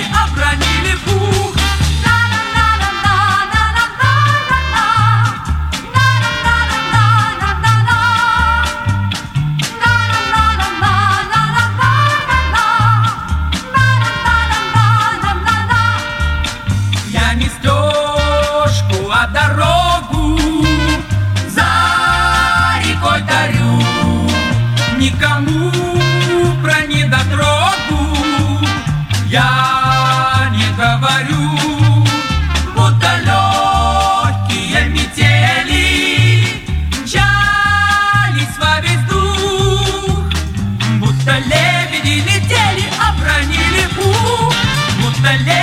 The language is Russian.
летели, обронили пух. Я не стежку, а дорогу за рекой дарю. Никому про недотрогу я не говорю. Будто легкие метели мчались во весь дух, будто лебеди летели, обронили пух, будто лебеди